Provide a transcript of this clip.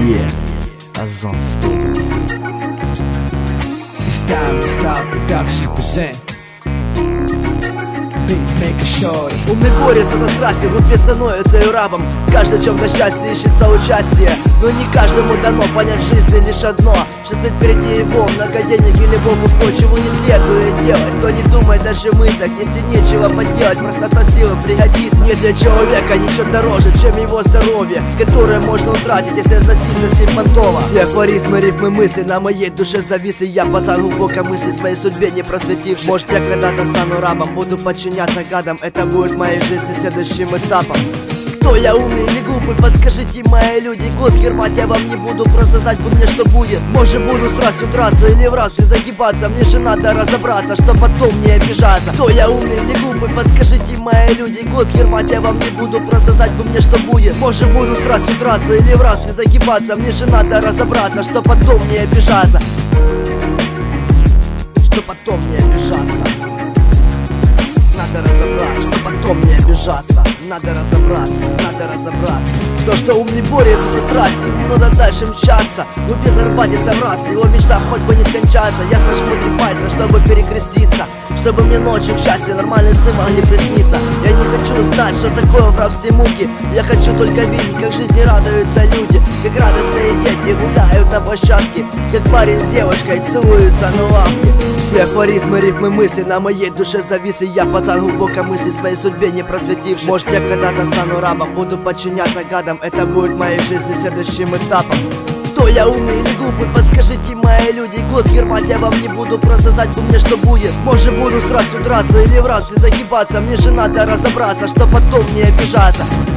Yeah, Ozone Studio. Style production present Beatmaker Shorty. Умный борется на страсти, глупец становится и рабом. Каждый в чем-то счастье ищется участие, но не каждому дано понять в жизни лишь одно: что стоит впереди его, много денег или богу почву не следует делать. То не думай даже в мыслях, если нечего поделать, простота силы пригодится. Нет для человека ничего дороже, чем его здоровье, которое можно утратить, если относиться с ним понтово. Все афоризмы, рифмы, мысли на моей душе зависли. Я пацан глубоко мысли своей судьбе не просветивший. Может, я когда-то стану рабом, буду подчиняться гадам. Это будет в моей жизни следующим этапом. Кто я, умный или глупый, подскажите, мои люди. Глотки рвать я вам не буду, просто знать бы мне, что будет. Может, буду страстью драться или в раз все загибаться. Мне же надо разобраться, что потом не обижаться. Кто я, умный или глупый, подскажите, мои люди. Глотки рвать я вам не буду, просто знать бы мне, что будет. Может, буду страстью драться или в раз все загибаться. Мне же надо разобраться, что потом не обижаться. Что потом не обижаться. Надо разобраться, что потом не обижаться. Надо разобраться. То, что ум не борется за страсть, ему надо дальше мчаться. Глупец зарбатится в раз, его мечта хоть бы не скончаться. Я сожму 3 пальца, чтобы перекреститься, чтобы мне ночью к счастью нормальные сны могли присниться. Я не хочу знать, что такое в рабстве муки. Я хочу только видеть, как жизни радуются люди, как радостные дети гуляют на площадке, как парень с девушкой целуются на лавке. Все афоризмы, рифмы, мысли на моей душе зависли. Я пацан глубоко мысли своей судьбе не просветивший. Может, я когда-то стану рабом, буду подчиняться гадам. Это будет в моей жизни следующим этапом. Кто я, умный или глупый, подскажите, мои люди. Глотки рвать я вам не буду, просто знать бы мне, что будет. Может, буду страстью драться или в раз все загибаться. Мне же надо разобраться, что потом не обижаться.